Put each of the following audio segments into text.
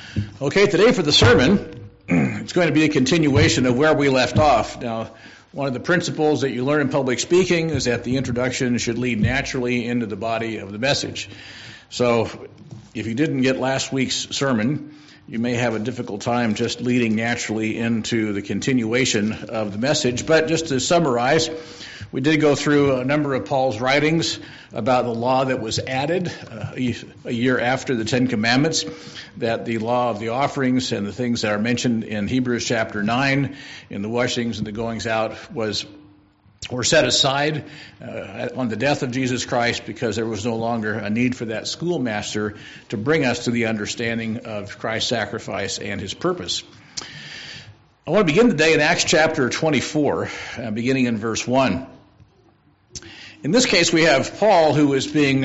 Okay, today for the sermon, it's going to be a continuation of where we left off. Now, one of the principles that you learn in public speaking is that the introduction should lead naturally into the body of the message. So, if you didn't get last week's sermon, you may have a difficult time just leading naturally into the continuation of the message. But just to summarize, we did go through a number of Paul's writings about the law that was added a year after the Ten Commandments, that the law of the offerings and the things that are mentioned in Hebrews chapter 9, in the washings and the goings out, were set aside on the death of Jesus Christ because there was no longer a need for that schoolmaster to bring us to the understanding of Christ's sacrifice and his purpose. I want to begin today in Acts chapter 24, beginning in verse 1. In this case, we have Paul, who is being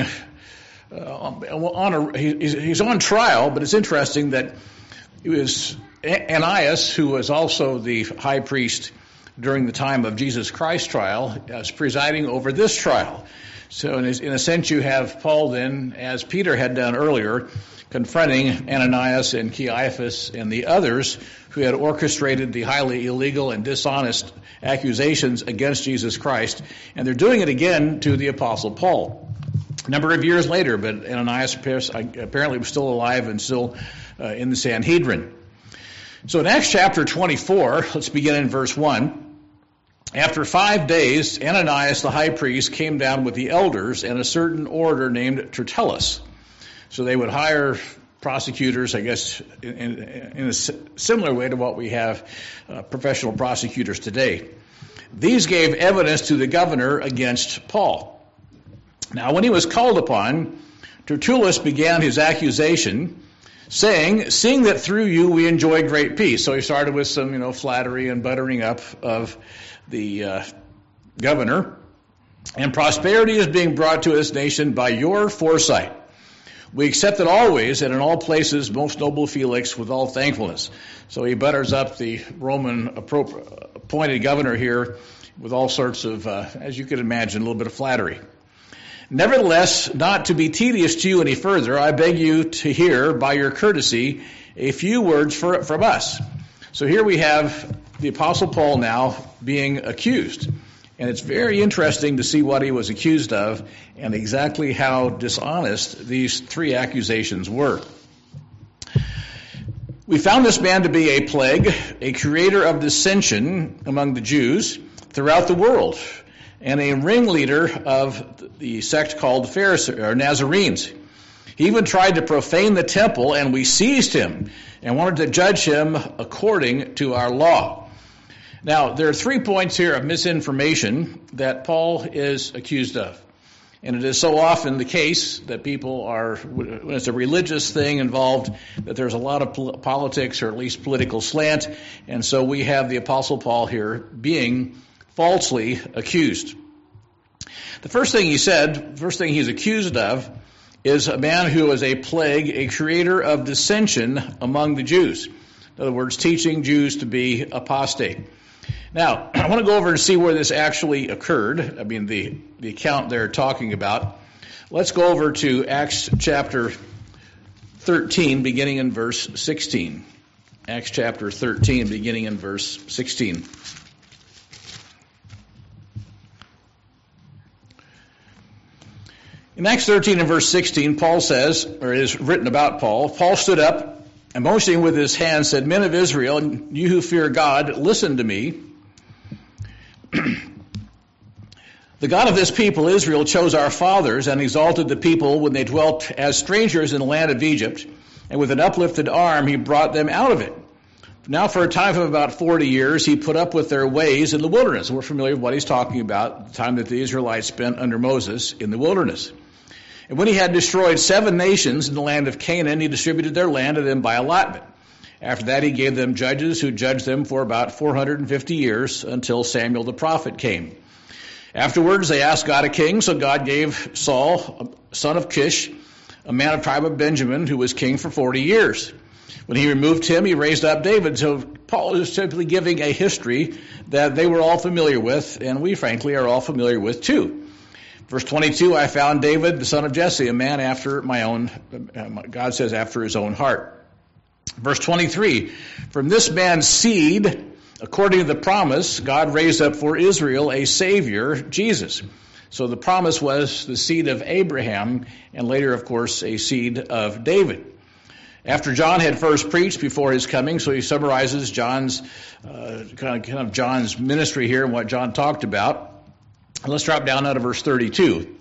he's on trial, but it's interesting that it was Ananias, who was also the high priest during the time of Jesus Christ's trial, as presiding over this trial. So in a sense, you have Paul then, as Peter had done earlier, confronting Ananias and Caiaphas and the others who had orchestrated the highly illegal and dishonest accusations against Jesus Christ. And they're doing it again to the Apostle Paul. A number of years later, but Ananias apparently was still alive and still in the Sanhedrin. So in Acts chapter 24, let's begin in verse 1. After 5 days, Ananias the high priest came down with the elders and a certain orator named Tertullus. So they would hire prosecutors, I guess, in a similar way to what we have professional prosecutors today. These gave evidence to the governor against Paul. Now, when he was called upon, Tertullus began his accusation, saying, "Seeing that through you we enjoy great peace." So he started with some, flattery and buttering up of the governor. "And prosperity is being brought to this nation by your foresight. We accept it always and in all places, most noble Felix, with all thankfulness." So he butters up the Roman appointed governor here with all sorts of, as you could imagine, a little bit of flattery. "Nevertheless, not to be tedious to you any further, I beg you to hear, by your courtesy, a few words from us." So here we have the Apostle Paul now being accused. And it's very interesting to see what he was accused of and exactly how dishonest these three accusations were. "We found this man to be a plague, a creator of dissension among the Jews throughout the world, and a ringleader of the sect called Pharisees or Nazarenes. He even tried to profane the temple, and we seized him and wanted to judge him according to our law." Now, there are 3 points here of misinformation that Paul is accused of. And it is so often the case that people are, when it's a religious thing involved, that there's a lot of politics or at least political slant. And so we have the Apostle Paul here being falsely accused. The first thing he's accused of is a man who is a plague, a creator of dissension among the Jews. In other words, teaching Jews to be apostate. Now, I want to go over and see where this actually occurred. I mean, the account they're talking about. Let's go over to Acts chapter 13, beginning in verse 16. Acts chapter 13, beginning in verse 16. In Acts 13 and verse 16, Paul says, or it is written about Paul, "Paul stood up and motioning with his hand said, 'Men of Israel, and you who fear God, listen to me. The God of this people, Israel, chose our fathers and exalted the people when they dwelt as strangers in the land of Egypt, and with an uplifted arm he brought them out of it. Now for a time of about 40 years he put up with their ways in the wilderness.'" We're familiar with what he's talking about, the time that the Israelites spent under Moses in the wilderness. "And when he had destroyed 7 nations in the land of Canaan, he distributed their land to them by allotment. After that he gave them judges who judged them for about 450 years until Samuel the prophet came. Afterwards they asked God a king, so God gave Saul, son of Kish, a man of tribe of Benjamin, who was king for 40 years. When he removed him, he raised up David." So Paul is simply giving a history that they were all familiar with, and we frankly are all familiar with too. Verse 22, "I found David, the son of Jesse, a man after my own," God says, "after his own heart." Verse 23, from this man's seed, according to the promise, God raised up for Israel a Savior, Jesus. So the promise was the seed of Abraham, and later, of course, a seed of David. After John had first preached before his coming, so he summarizes John's kind of John's ministry here and what John talked about. And let's drop down out of verse 32.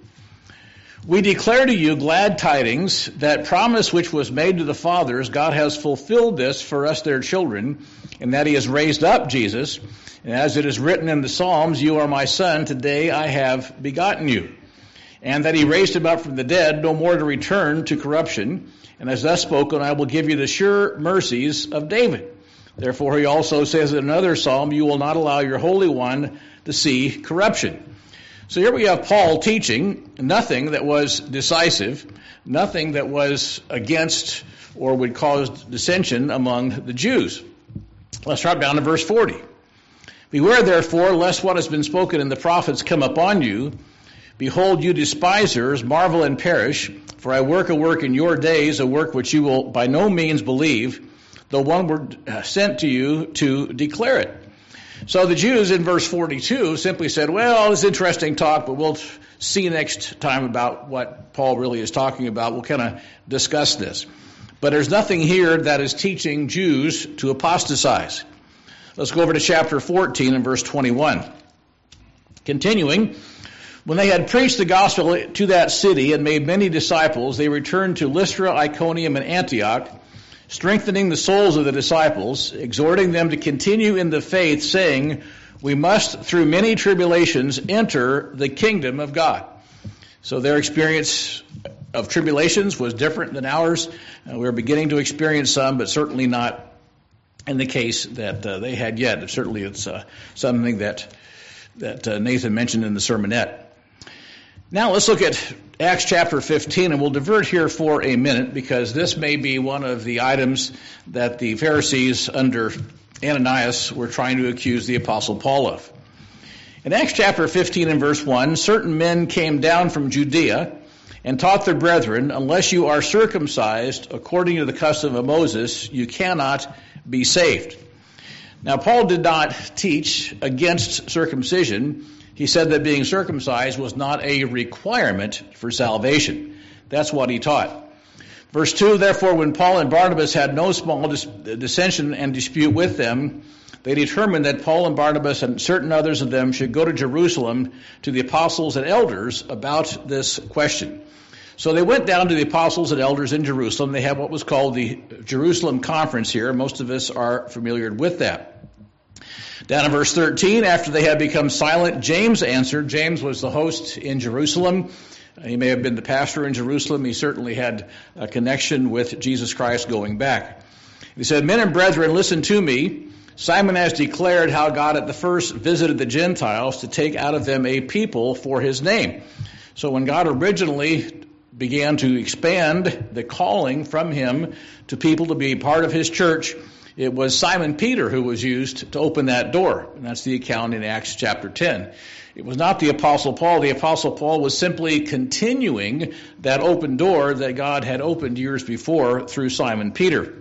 We declare to you glad tidings, that promise which was made to the fathers, God has fulfilled this for us their children, and that he has raised up Jesus. And as it is written in the Psalms, you are my son, today I have begotten you. And that he raised him up from the dead, no more to return to corruption. And as thus spoken, I will give you the sure mercies of David. Therefore he also says in another psalm, you will not allow your Holy One to see corruption. So here we have Paul teaching nothing that was decisive, nothing that was against or would cause dissension among the Jews. Let's drop down to verse 40. Beware therefore, lest what has been spoken in the prophets come upon you. Behold, you despisers, marvel and perish, for I work a work in your days, a work which you will by no means believe, though one were sent to you to declare it. So the Jews in verse 42 simply said, well, it's interesting talk, but we'll see next time about what Paul really is talking about. We'll kind of discuss this. But there's nothing here that is teaching Jews to apostatize. Let's go over to chapter 14 and verse 21. Continuing, when they had preached the gospel to that city and made many disciples, they returned to Lystra, Iconium, and Antioch, strengthening the souls of the disciples, exhorting them to continue in the faith, saying, we must, through many tribulations, enter the kingdom of God. So their experience of tribulations was different than ours. We're beginning to experience some, but certainly not in the case that they had yet. Certainly it's something that Nathan mentioned in the sermonette. Now let's look at Acts chapter 15, and we'll divert here for a minute because this may be one of the items that the Pharisees under Ananias were trying to accuse the Apostle Paul of. In Acts chapter 15 and verse 1, certain men came down from Judea and taught their brethren, unless you are circumcised according to the custom of Moses, you cannot be saved. Now Paul did not teach against circumcision. He said that being circumcised was not a requirement for salvation. That's what he taught. Verse 2, therefore, when Paul and Barnabas had no small dissension and dispute with them, they determined that Paul and Barnabas and certain others of them should go to Jerusalem to the apostles and elders about this question. So they went down to the apostles and elders in Jerusalem. They had what was called the Jerusalem Conference here. Most of us are familiar with that. Down in verse 13, after they had become silent, James answered. James was the host in Jerusalem. He may have been the pastor in Jerusalem. He certainly had a connection with Jesus Christ going back. He said, men and brethren, listen to me. Simon has declared how God at the first visited the Gentiles to take out of them a people for his name. So when God originally began to expand the calling from him to people to be part of his church, it was Simon Peter who was used to open that door. And that's the account in Acts chapter 10. It was not the Apostle Paul. The Apostle Paul was simply continuing that open door that God had opened years before through Simon Peter.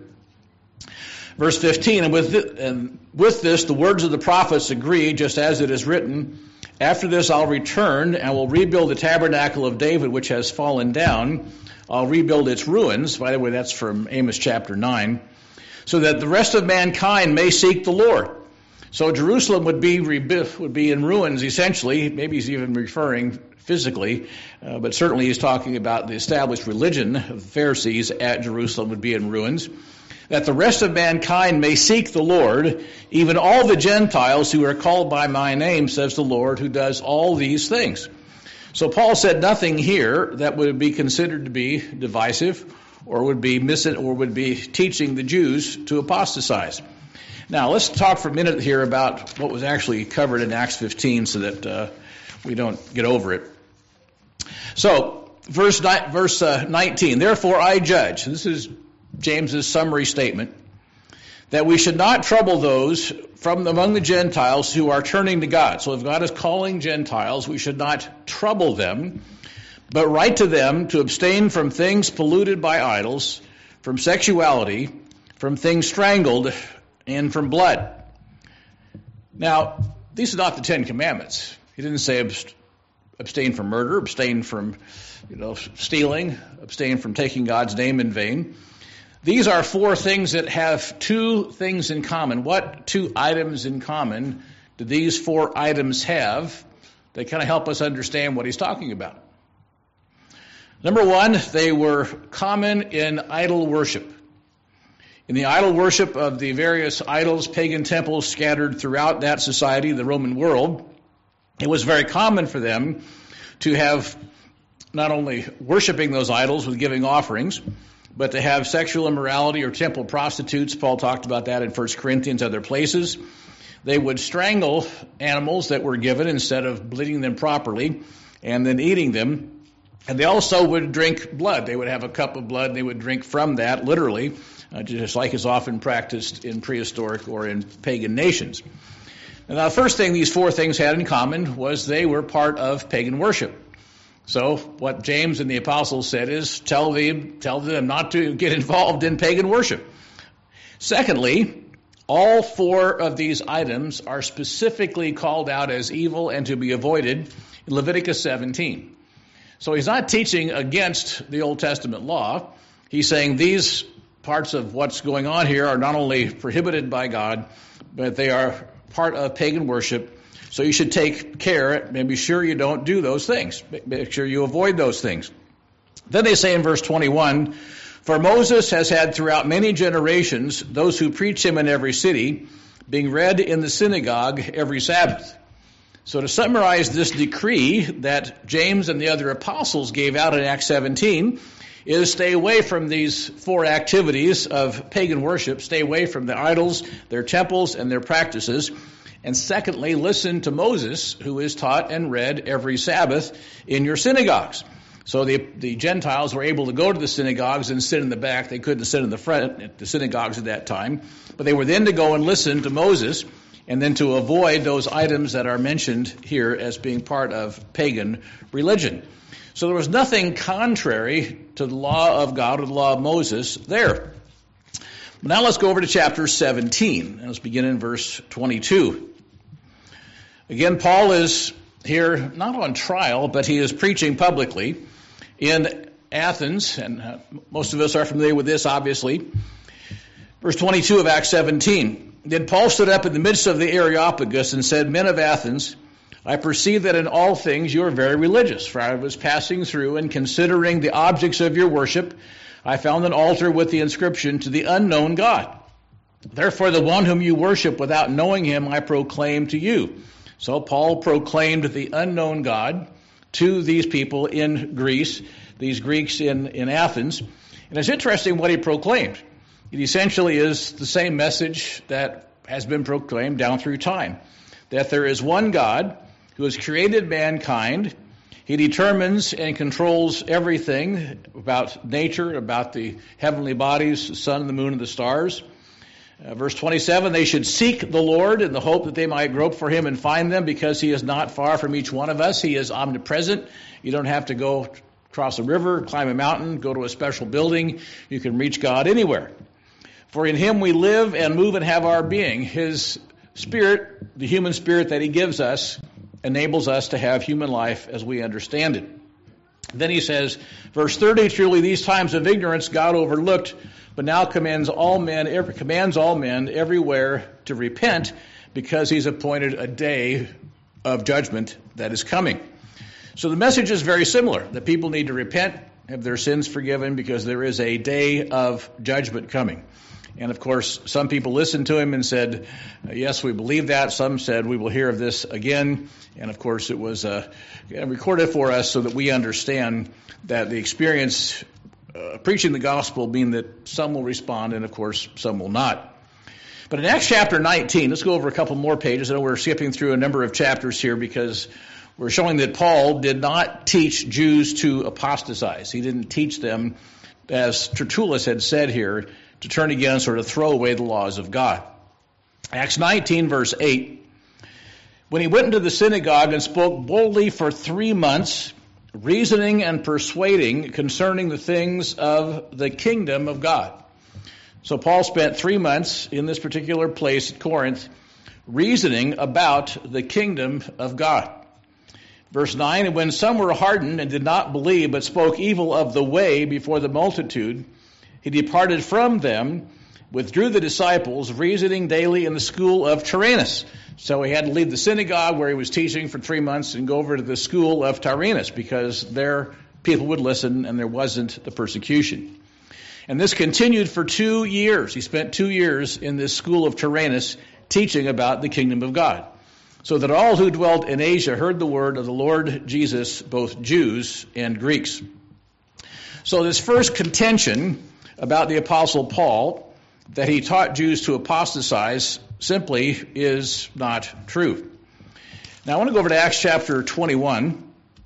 Verse 15, and with this the words of the prophets agree, just as it is written, after this I'll return and will rebuild the tabernacle of David which has fallen down. I'll rebuild its ruins. By the way, that's from Amos chapter 9. So that the rest of mankind may seek the Lord. So Jerusalem would be in ruins essentially. Maybe he's even referring physically, but certainly he's talking about the established religion of the Pharisees at Jerusalem would be in ruins. That the rest of mankind may seek the Lord, even all the Gentiles who are called by my name, says the Lord, who does all these things. So Paul said nothing here that would be considered to be divisive or would be teaching the Jews to apostatize. Now, let's talk for a minute here about what was actually covered in Acts 15 so that we don't get over it. So, verse 19, therefore I judge, this is James's summary statement, that we should not trouble those from among the Gentiles who are turning to God. So if God is calling Gentiles, we should not trouble them, but write to them to abstain from things polluted by idols, from sexuality, from things strangled, and from blood. Now, these are not the Ten Commandments. He didn't say abstain from murder, abstain from stealing, abstain from taking God's name in vain. These are four things that have two things in common. What two items in common do these four items have that kind of help us understand what he's talking about? Number one, they were common in idol worship. In the idol worship of the various idols, pagan temples scattered throughout that society, the Roman world, it was very common for them to have not only worshiping those idols with giving offerings, but to have sexual immorality or temple prostitutes. Paul talked about that in 1 Corinthians, other places. They would strangle animals that were given instead of bleeding them properly and then eating them. And they also would drink blood. They would have a cup of blood and they would drink from that, literally, just like is often practiced in prehistoric or in pagan nations. And now the first thing these four things had in common was they were part of pagan worship. So what James and the apostles said is tell them not to get involved in pagan worship. Secondly, all four of these items are specifically called out as evil and to be avoided in Leviticus 17. So he's not teaching against the Old Testament law. He's saying these parts of what's going on here are not only prohibited by God, but they are part of pagan worship. So you should take care and be sure you don't do those things. Make sure you avoid those things. Then they say in verse 21, for Moses has had throughout many generations those who preach him in every city, being read in the synagogue every Sabbath. So to summarize this decree that James and the other apostles gave out in Acts 17 is stay away from these four activities of pagan worship. Stay away from the idols, their temples, and their practices. And secondly, listen to Moses, who is taught and read every Sabbath in your synagogues. So the Gentiles were able to go to the synagogues and sit in the back. They couldn't sit in the front at the synagogues at that time. But they were then to go and listen to Moses and then to avoid those items that are mentioned here as being part of pagan religion. So there was nothing contrary to the law of God or the law of Moses there. Now let's go over to chapter 17. Let's begin in verse 22. Again, Paul is here not on trial, but he is preaching publicly in Athens, and most of us are familiar with this, obviously. Verse 22 of Acts 17. Then Paul stood up in the midst of the Areopagus and said, men of Athens, I perceive that in all things you are very religious, for I was passing through and considering the objects of your worship, I found an altar with the inscription, to the unknown God. Therefore the one whom you worship without knowing him I proclaim to you. So Paul proclaimed the unknown God to these people in Greece, these Greeks in Athens. And it's interesting what he proclaimed. It essentially is the same message that has been proclaimed down through time, that there is one God who has created mankind. He determines and controls everything about nature, about the heavenly bodies, the sun, the moon, and the stars. Verse 27, they should seek the Lord in the hope that they might grope for him and find them, because he is not far from each one of us. He is omnipresent. You don't have to go cross a river, climb a mountain, go to a special building. You can reach God anywhere. For in him we live and move and have our being. His spirit, the human spirit that he gives us, enables us to have human life as we understand it. Then he says, verse 30, truly these times of ignorance God overlooked, but now commands all men everywhere to repent, because he's appointed a day of judgment that is coming. So the message is very similar, that people need to repent, have their sins forgiven, because there is a day of judgment coming. And of course, some people listened to him and said, yes, we believe that. Some said, we will hear of this again. And of course, it was recorded for us so that we understand that the experience preaching the gospel mean that some will respond and of course some will not. But in Acts chapter 19, let's go over a couple more pages. I know we're skipping through a number of chapters here because we're showing that Paul did not teach Jews to apostatize. He didn't teach them, as Tertullus had said here, to turn against or to throw away the laws of God. Acts 19, verse 8. When he went into the synagogue and spoke boldly for 3 months, reasoning and persuading concerning the things of the kingdom of God. So Paul spent 3 months in this particular place at Corinth reasoning about the kingdom of God. Verse 9, and when some were hardened and did not believe, but spoke evil of the way before the multitude, he departed from them, withdrew the disciples, reasoning daily in the school of Tyrannus. So he had to leave the synagogue where he was teaching for 3 months and go over to the school of Tyrannus, because there people would listen and there wasn't the persecution. And this continued for 2 years. He spent 2 years in this school of Tyrannus teaching about the kingdom of God, so that all who dwelt in Asia heard the word of the Lord Jesus, both Jews and Greeks. So this first contention about the Apostle Paul, that he taught Jews to apostatize, simply is not true. Now I want to go over to Acts chapter 21.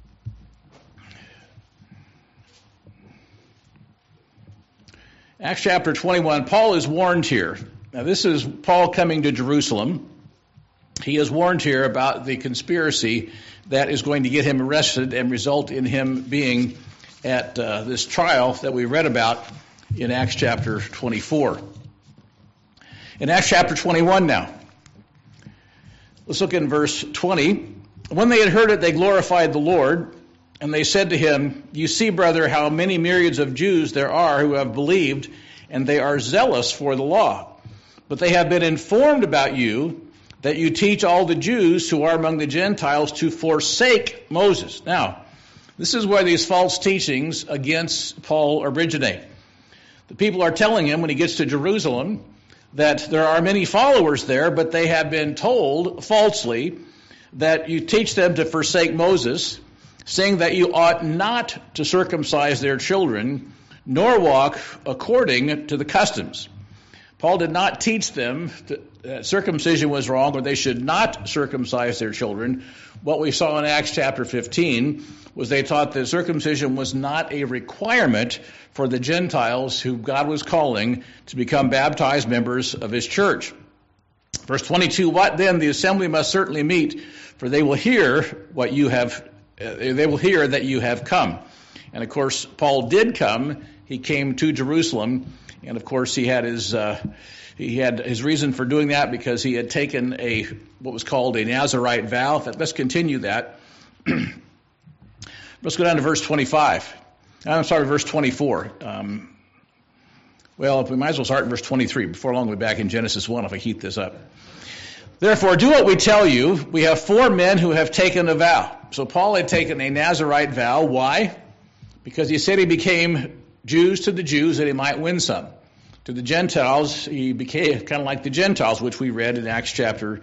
Acts chapter 21, Paul is warned here. Now this is Paul coming to Jerusalem. He is warned here about the conspiracy that is going to get him arrested and result in him being at this trial that we read about in Acts chapter 24. In Acts chapter 21 now, let's look in verse 20. When they had heard it, they glorified the Lord, and they said to him, you see, brother, how many myriads of Jews there are who have believed, and they are zealous for the law. But they have been informed about you, that you teach all the Jews who are among the Gentiles to forsake Moses. Now, this is where these false teachings against Paul originate. The people are telling him when he gets to Jerusalem that there are many followers there, but they have been told falsely that you teach them to forsake Moses, saying that you ought not to circumcise their children, nor walk according to the customs. Paul did not teach them that circumcision was wrong, or they should not circumcise their children. What we saw in Acts chapter 15 was they taught that circumcision was not a requirement for the Gentiles who God was calling to become baptized members of his church. Verse 22, what then? The assembly must certainly meet, for they will hear what you have. They will hear that you have come. And of course, Paul did come. He came to Jerusalem, and of course, he had his reason for doing that because he had taken what was called a Nazirite vow. Let's continue that. Let's go down to verse 25. I'm sorry, verse 24. Well, we might as well start in verse 23. Before long, we'll be back in Genesis 1 if I keep this up. Therefore, do what we tell you. We have 4 men who have taken a vow. So Paul had taken a Nazirite vow. Why? Because he said he became Jews to the Jews that he might win some. To the Gentiles, he became kind of like the Gentiles, which we read in Acts chapter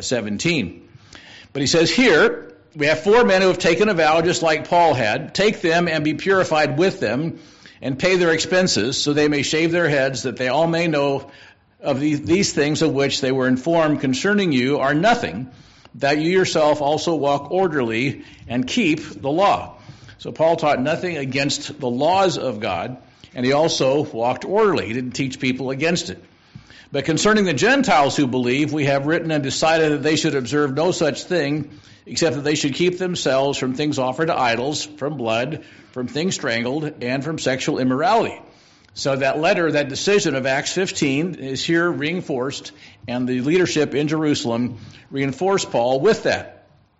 17. But he says here, we have 4 men who have taken a vow just like Paul had. Take them and be purified with them and pay their expenses so they may shave their heads, that they all may know of these things of which they were informed concerning you are nothing, that you yourself also walk orderly and keep the law. So Paul taught nothing against the laws of God, and he also walked orderly. He didn't teach people against it. But concerning the Gentiles who believe, we have written and decided that they should observe no such thing, except that they should keep themselves from things offered to idols, from blood, from things strangled, and from sexual immorality. So that letter, that decision of Acts 15 is here reinforced, and the leadership in Jerusalem reinforced Paul with that.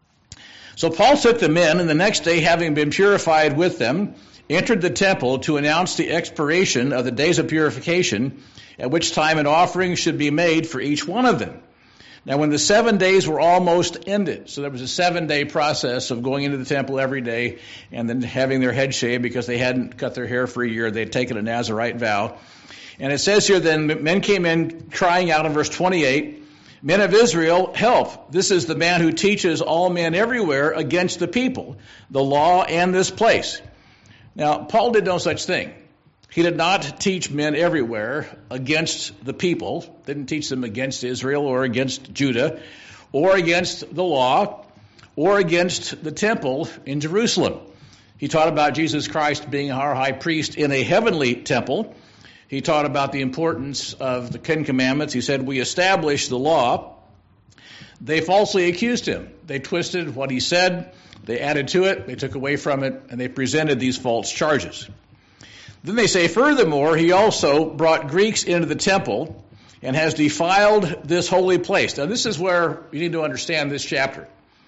So Paul took them in, and the next day, having been purified with them, entered the temple to announce the expiration of the days of purification, at which time an offering should be made for each one of them. Now when the 7 days were almost ended, so there was a 7-day process of going into the temple every day and then having their head shaved because they hadn't cut their hair for a year. They'd taken a Nazirite vow. And it says here, then men came in crying out in verse 28, men of Israel, help. This is the man who teaches all men everywhere against the people, the law and this place. Now, Paul did no such thing. He did not teach men everywhere against the people, didn't teach them against Israel or against Judah or against the law or against the temple in Jerusalem. He taught about Jesus Christ being our high priest in a heavenly temple. He taught about the importance of the 10 Commandments. He said, we establish the law. They falsely accused him. They twisted what he said. They added to it. They took away from it. And they presented these false charges. Then they say, furthermore, he also brought Greeks into the temple and has defiled this holy place. Now, this is where you need to understand this chapter.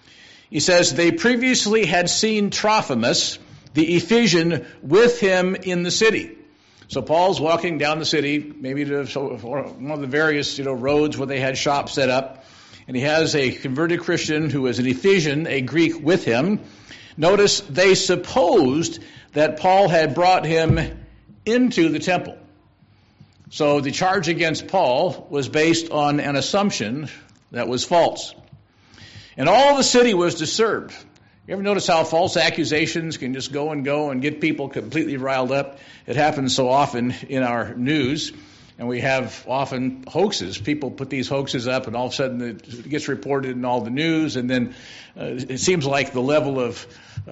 He says, they previously had seen Trophimus, the Ephesian, with him in the city. So Paul's walking down the city, maybe to one of the various roads where they had shops set up, and he has a converted Christian who is an Ephesian, a Greek, with him. Notice they supposed that Paul had brought him into the temple. So the charge against Paul was based on an assumption that was false. And all the city was disturbed. You ever notice how false accusations can just go and get people completely riled up? It happens so often in our news, and we have often hoaxes. People put these hoaxes up, and all of a sudden it gets reported in all the news, and then it seems like the level of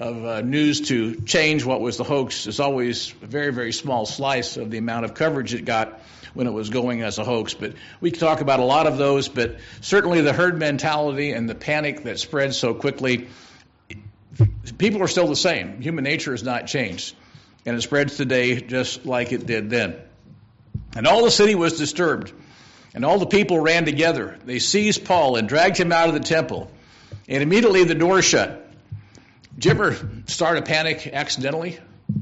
news to change what was the hoax is always a very, very small slice of the amount of coverage it got when it was going as a hoax. But we can talk about a lot of those, but certainly the herd mentality and the panic that spreads so quickly, people are still the same. Human nature has not changed, and it spreads today just like it did then. And all the city was disturbed, and all the people ran together. They seized Paul and dragged him out of the temple, and immediately the door shut. Did you ever start a panic accidentally?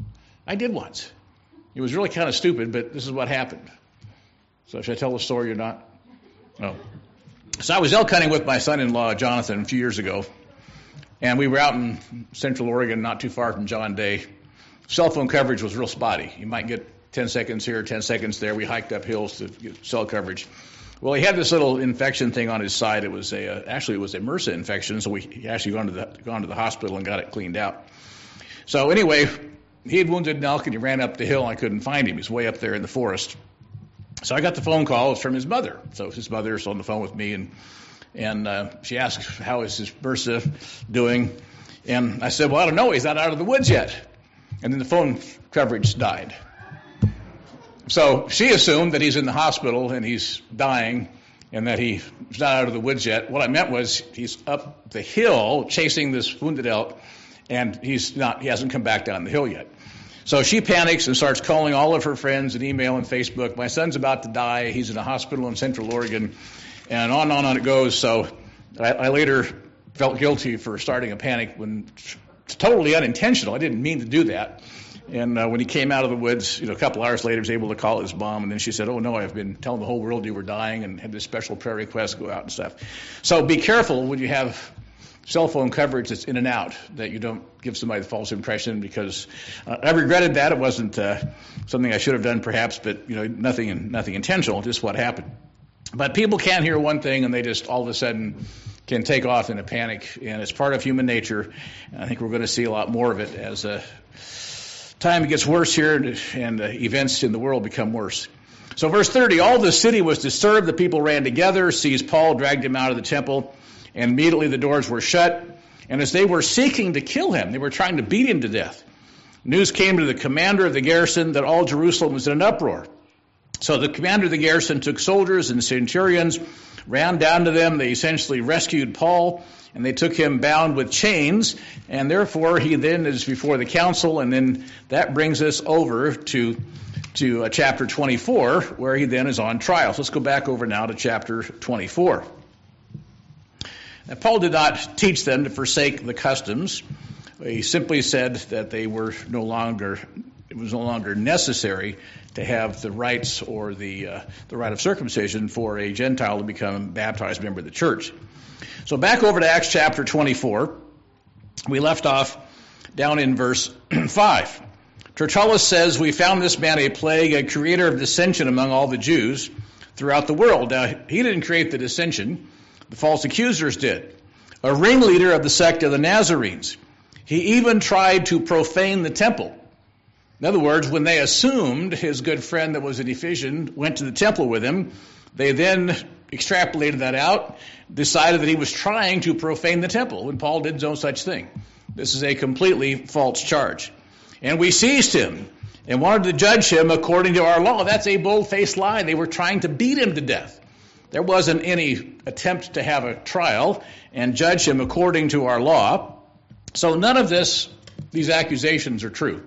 I did once. It was really kind of stupid, but this is what happened. So should I tell the story or not? No. So I was elk hunting with my son-in-law, Jonathan, a few years ago, and we were out in Central Oregon, not too far from John Day. Cell phone coverage was real spotty. You might get 10 seconds here, 10 seconds there. We hiked up hills to get cell coverage. Well, he had this little infection thing on his side. It was actually a MRSA infection, so he actually gone to the hospital and got it cleaned out. So anyway, he had wounded an elk and he ran up the hill and I couldn't find him. He was way up there in the forest. So I got the phone call. It was from his mother. So his mother's on the phone with me, and she asked, how is his MRSA doing? And I said, well, I don't know. He's not out of the woods yet. And then the phone coverage died. So she assumed that he's in the hospital and he's dying and that he's not out of the woods yet. What I meant was he's up the hill chasing this wounded elk, and he hasn't come back down the hill yet. So she panics and starts calling all of her friends and email and Facebook. My son's about to die. He's in a hospital in Central Oregon, and on it goes. So I later felt guilty for starting a panic when it's totally unintentional. I didn't mean to do that. And when he came out of the woods, a couple hours later, he was able to call his mom. And then she said, oh, no, I've been telling the whole world you were dying, and had this special prayer request go out and stuff. So be careful when you have cell phone coverage that's in and out, that you don't give somebody the false impression, because I regretted that. It wasn't something I should have done perhaps, but nothing intentional, just what happened. But people can't hear one thing and they just all of a sudden can take off in a panic, and it's part of human nature. And I think we're going to see a lot more of it as time gets worse here and events in the world become worse. So verse 30, all the city was disturbed. The people ran together, seized Paul, dragged him out of the temple, and immediately the doors were shut. And as they were seeking to kill him, they were trying to beat him to death, news came to the commander of the garrison that all Jerusalem was in an uproar. So the commander of the garrison took soldiers and centurions, ran down to them. They essentially rescued Paul, and they took him bound with chains, and therefore he then is before the council, and then that brings us over to chapter 24, where he then is on trial. So let's go back over now to chapter 24. Now, Paul did not teach them to forsake the customs. He simply said that it was no longer necessary to have the rites or the rite of circumcision for a Gentile to become a baptized member of the church. So back over to Acts chapter 24, we left off down in verse 5. Tertullus says, we found this man a plague, a creator of dissension among all the Jews throughout the world. Now, he didn't create the dissension. The false accusers did. A ringleader of the sect of the Nazarenes. He even tried to profane the temple. In other words, when they assumed his good friend that was an Ephesian went to the temple with him, they then extrapolated that out, decided that he was trying to profane the temple, when Paul did no such thing. This is a completely false charge. And we seized him and wanted to judge him according to our law. That's a bold-faced lie. They were trying to beat him to death. There wasn't any attempt to have a trial and judge him according to our law. So none of these accusations are true.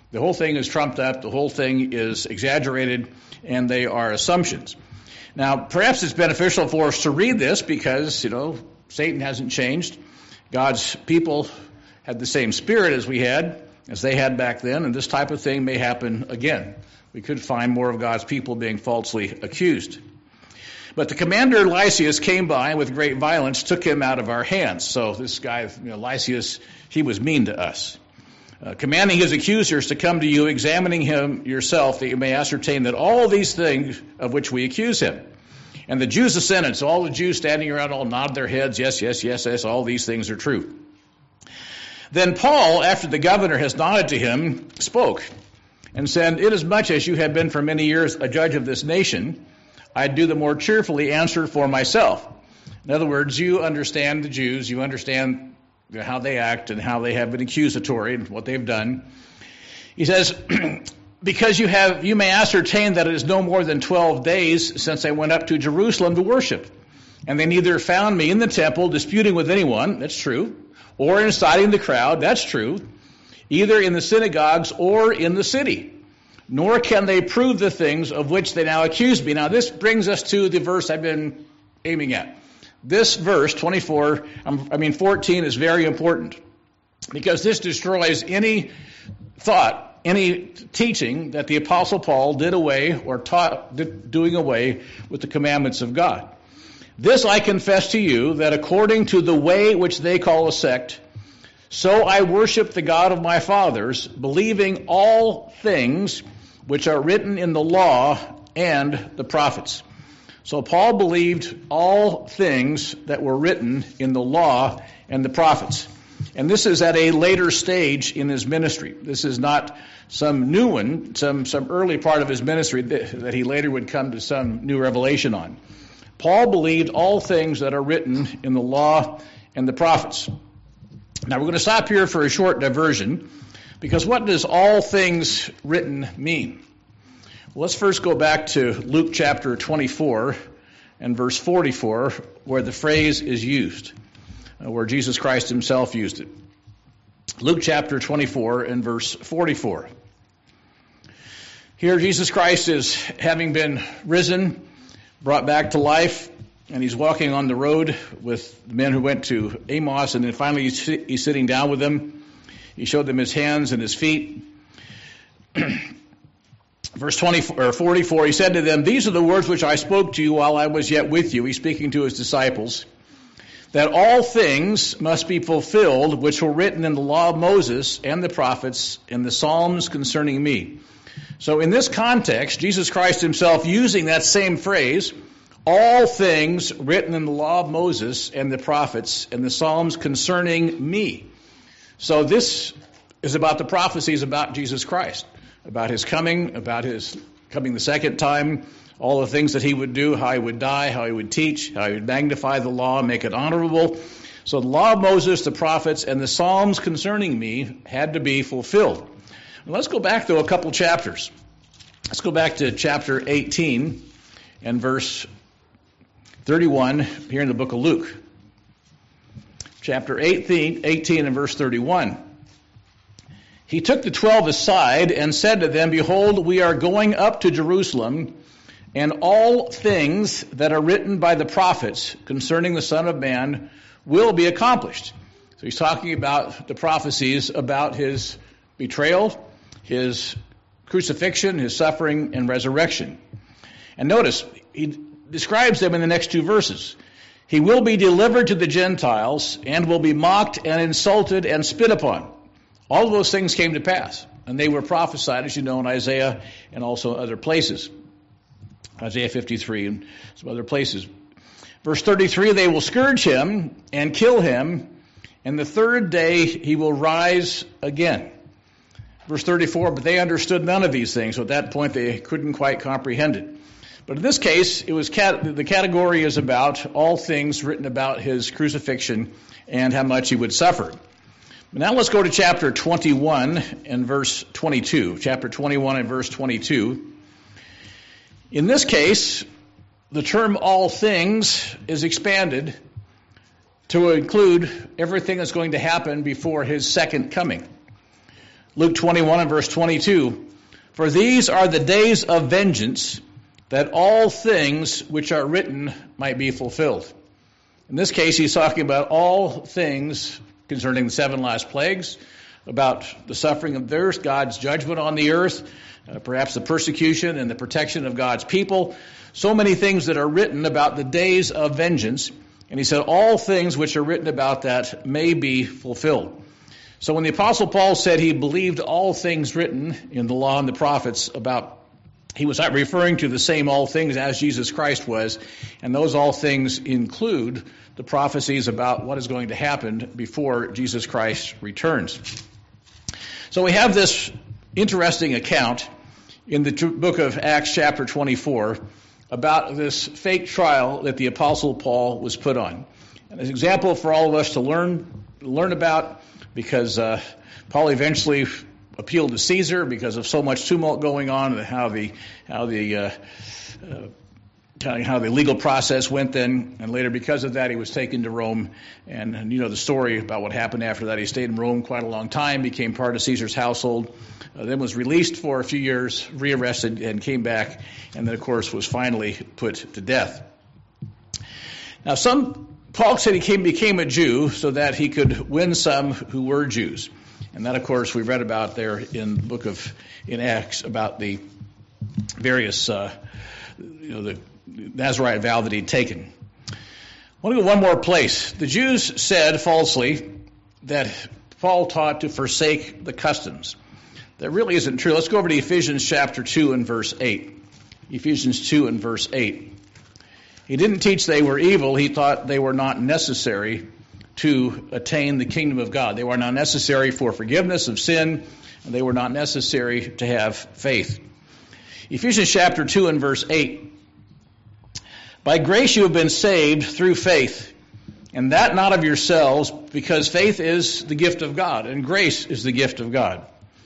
The whole thing is trumped up, the whole thing is exaggerated, and they are assumptions. Now, perhaps it's beneficial for us to read this because, Satan hasn't changed. God's people had the same spirit as they had back then, and this type of thing may happen again. We could find more of God's people being falsely accused. But the commander Lysias came by and with great violence took him out of our hands. So this guy, Lysias, he was mean to us. Commanding his accusers to come to you, examining him yourself, that you may ascertain that all these things of which we accuse him. And the Jews assented. So all the Jews standing around all nodded their heads, yes, all these things are true. Then Paul, after the governor has nodded to him, spoke and said, "Inasmuch as you have been for many years a judge of this nation, I do the more cheerfully answer for myself." In other words, you understand the Jews, you understand how they act and how they have been accusatory and what they've done. He says, "Because you may ascertain that it is no more than 12 days since I went up to Jerusalem to worship. And they neither found me in the temple disputing with anyone," that's true, "or inciting the crowd," that's true, "either in the synagogues or in the city. Nor can they prove the things of which they now accuse me." Now this brings us to the verse I've been aiming at. This verse, 14, is very important because this destroys any thought, any teaching that the Apostle Paul did away or taught doing away with the commandments of God. "This I confess to you, that according to the way which they call a sect, so I worship the God of my fathers, believing all things which are written in the law and the prophets." So Paul believed all things that were written in the law and the prophets. And this is at a later stage in his ministry. This is not some new one, some early part of his ministry that he later would come to some new revelation on. Paul believed all things that are written in the law and the prophets. Now we're going to stop here for a short diversion, because what does all things written mean? Well, let's first go back to Luke chapter 24 and verse 44, where the phrase is used, where Jesus Christ himself used it. Luke chapter 24 and verse 44. Here Jesus Christ is having been risen, brought back to life, and he's walking on the road with the men who went to Emmaus, and then finally he's sitting down with them. He showed them his hands and his feet. Verse 44, he said to them, "These are the words which I spoke to you while I was yet with you." He's speaking to his disciples. "That all things must be fulfilled which were written in the law of Moses and the prophets and the Psalms concerning me." So in this context, Jesus Christ himself using that same phrase, all things written in the law of Moses and the prophets and the Psalms concerning me. So this is about the prophecies about Jesus Christ, about his coming the second time, all the things that he would do, how he would die, how he would teach, how he would magnify the law, make it honorable. So the law of Moses, the prophets, and the Psalms concerning me had to be fulfilled. Let's go back, though, a couple chapters. Let's go back to chapter 18 and verse 31 here in the book of Luke. Chapter 18 and verse 31. "He took the 12 aside and said to them, Behold, we are going up to Jerusalem, and all things that are written by the prophets concerning the Son of Man will be accomplished." So he's talking about the prophecies about his betrayal, his crucifixion, his suffering, and resurrection. And notice, he describes them in the next two verses. "He will be delivered to the Gentiles and will be mocked and insulted and spit upon." All of those things came to pass, and they were prophesied, as you know, in Isaiah and also other places. Isaiah 53 and some other places. Verse 33, "They will scourge him and kill him, and the third day he will rise again." Verse 34, "But they understood none of these things." So at that point, they couldn't quite comprehend it. But in this case, it was the category is about all things written about his crucifixion and how much he would suffer. Now let's go to chapter 21 and verse 22. Chapter 21 and verse 22. In this case, the term all things is expanded to include everything that's going to happen before his second coming. Luke 21 and verse 22, "For these are the days of vengeance, that all things which are written might be fulfilled." In this case, he's talking about all things concerning the 7 last plagues, about the suffering of the earth, God's judgment on the earth, perhaps the persecution and the protection of God's people. So many things that are written about the days of vengeance. And he said all things which are written about that may be fulfilled. So when the Apostle Paul said he believed all things written in the law and the prophets about, he was not referring to the same all things as Jesus Christ was. And those all things include the prophecies about what is going to happen before Jesus Christ returns. So we have this interesting account in the book of Acts chapter 24 about this fake trial that the Apostle Paul was put on. And an example for all of us to learn about, because Paul eventually appealed to Caesar because of so much tumult going on, and how the legal process went then, and later because of that he was taken to Rome, and you know the story about what happened after that. He stayed in Rome quite a long time, became part of Caesar's household, then was released for a few years, rearrested, and came back, and then of course was finally put to death. Now Paul said he became a Jew so that he could win some who were Jews, and that of course we read about there in the book in Acts about the various the Nazirite vow that he'd taken. I want to go one more place. The Jews said falsely that Paul taught to forsake the customs. That really isn't true. Let's go over to Ephesians chapter 2 and verse 8. Ephesians 2 and verse 8. He didn't teach they were evil. He taught they were not necessary to attain the kingdom of God. They were not necessary for forgiveness of sin, and they were not necessary to have faith. Ephesians chapter 2 and verse 8. "By grace you have been saved through faith, and that not of yourselves, because faith is the gift of God, and grace is the gift of God.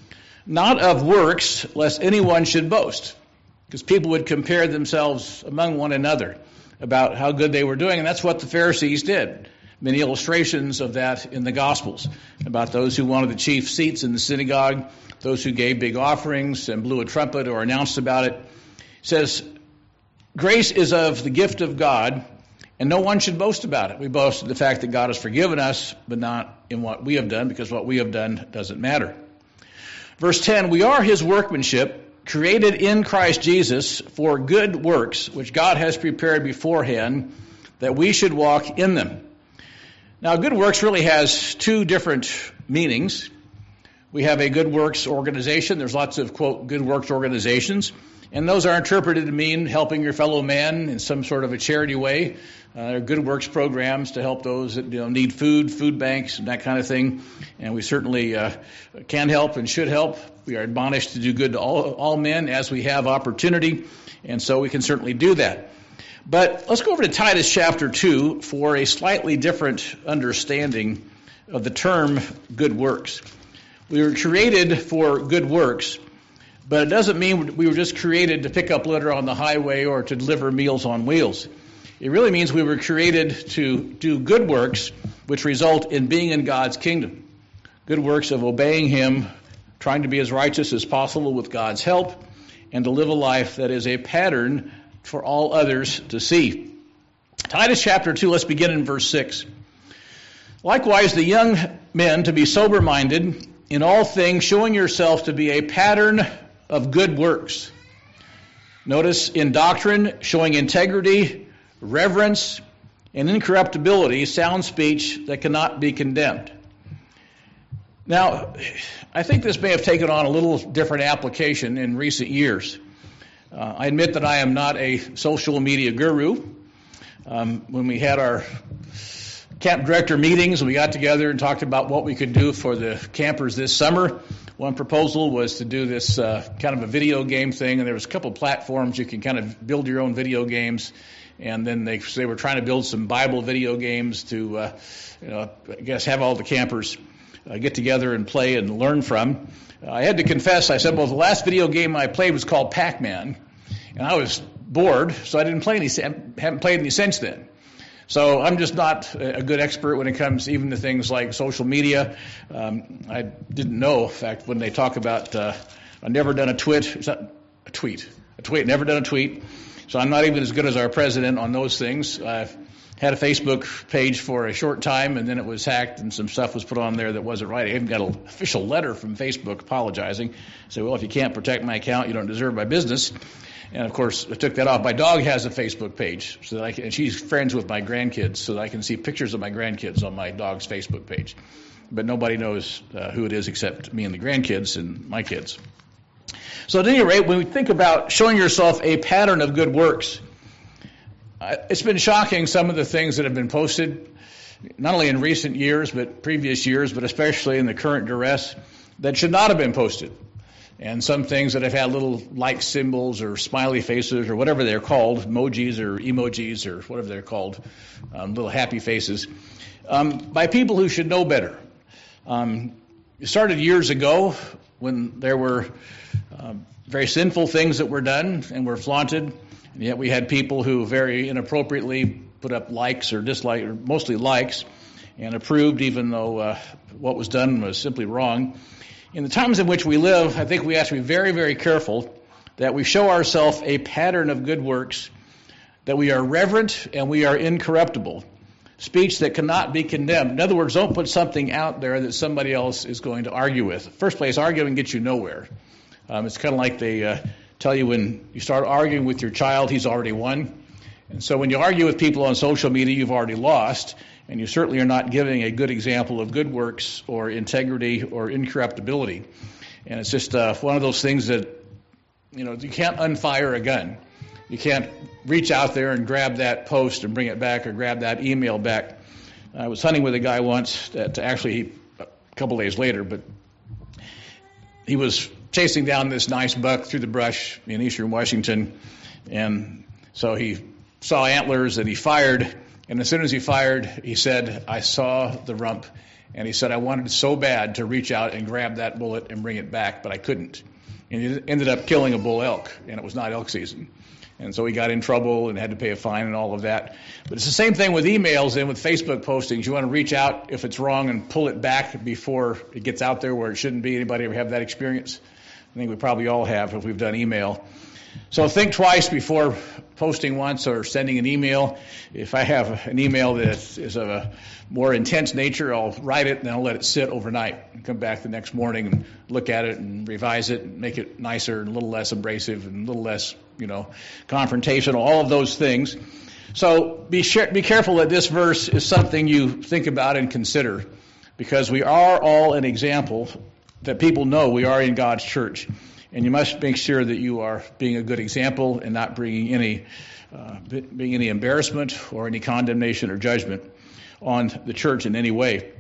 Not of works, lest anyone should boast." Because people would compare themselves among one another about how good they were doing, and that's what the Pharisees did. Many illustrations of that in the Gospels, about those who wanted the chief seats in the synagogue, those who gave big offerings and blew a trumpet or announced about it. It says, grace is of the gift of God, and no one should boast about it. We boast in the fact that God has forgiven us, but not in what we have done, because what we have done doesn't matter. Verse 10, "We are his workmanship, created in Christ Jesus for good works, which God has prepared beforehand, that we should walk in them." Now, good works really has 2 different meanings. We have a good works organization. There's lots of, quote, good works organizations, and those are interpreted to mean helping your fellow man in some sort of a charity way. There are good works programs to help those that need food banks, and that kind of thing. And we certainly can help and should help. We are admonished to do good to all men as we have opportunity, and so we can certainly do that. But let's go over to Titus chapter 2 for a slightly different understanding of the term good works. We were created for good works, but it doesn't mean we were just created to pick up litter on the highway or to deliver meals on wheels. It really means we were created to do good works which result in being in God's kingdom. Good works of obeying him, trying to be as righteous as possible with God's help, and to live a life that is a pattern for all others to see. Titus chapter 2, let's begin in verse 6. "Likewise, the young men to be sober-minded, in all things showing yourselves to be a pattern of good works." Notice, in doctrine, showing integrity, reverence, and incorruptibility, sound speech that cannot be condemned. Now, I think this may have taken on a little different application in recent years. I admit that I am not a social media guru. When we had our camp director meetings, we got together and talked about what we could do for the campers this summer. One proposal was to do this kind of a video game thing, and there was a couple platforms you can kind of build your own video games. And then they were trying to build some Bible video games to, I guess, have all the campers get together and play and learn from. I had to confess, I said, well, the last video game I played was called Pac-Man, and I was bored, so I haven't played any since then. So I'm just not a good expert when it comes even to things like social media. I didn't know, in fact, when they talk about I've never done a tweet, never done a tweet. So I'm not even as good as our president on those things. I've had a Facebook page for a short time, and then it was hacked, and some stuff was put on there that wasn't right. I even got an official letter from Facebook apologizing. Say, well, if you can't protect my account, you don't deserve my business. And, of course, I took that off. My dog has a Facebook page, so that and she's friends with my grandkids, so that I can see pictures of my grandkids on my dog's Facebook page. But nobody knows who it is except me and the grandkids and my kids. So at any rate, when we think about showing yourself a pattern of good works, it's been shocking, some of the things that have been posted, not only in recent years, but previous years, but especially in the current duress, that should not have been posted. And some things that have had little like symbols or smiley faces or whatever they're called, emojis or whatever they're called, little happy faces, by people who should know better. It started years ago when there were very sinful things that were done and were flaunted, and yet we had people who very inappropriately put up likes or dislike, or mostly likes, and approved even though what was done was simply wrong. In the times in which we live, I think we have to be very, very careful that we show ourselves a pattern of good works, that we are reverent and we are incorruptible. Speech that cannot be condemned. In other words, don't put something out there that somebody else is going to argue with. First place, arguing gets you nowhere. It's kind of like they tell you when you start arguing with your child, he's already won. And so when you argue with people on social media, you've already lost. And you certainly are not giving a good example of good works or integrity or incorruptibility. And it's just one of those things that, you can't unfire a gun. You can't reach out there and grab that post and bring it back or grab that email back. I was hunting with a guy once that actually a couple days later, but he was chasing down this nice buck through the brush in eastern Washington. And so he saw antlers and he fired. And as soon as he fired, he said, I saw the rump. And he said, I wanted so bad to reach out and grab that bullet and bring it back, but I couldn't. And he ended up killing a bull elk, and it was not elk season. And so he got in trouble and had to pay a fine and all of that. But it's the same thing with emails and with Facebook postings. You want to reach out if it's wrong and pull it back before it gets out there where it shouldn't be. Anybody ever have that experience? I think we probably all have if we've done email. So think twice before posting once or sending an email. If I have an email that is of a more intense nature, I'll write it and then I'll let it sit overnight and come back the next morning and look at it and revise it and make it nicer and a little less abrasive and a little less, confrontational, all of those things. So be careful that this verse is something you think about and consider, because we are all an example that people know we are in God's church. And you must make sure that you are being a good example and not bringing any embarrassment or any condemnation or judgment on the church in any way.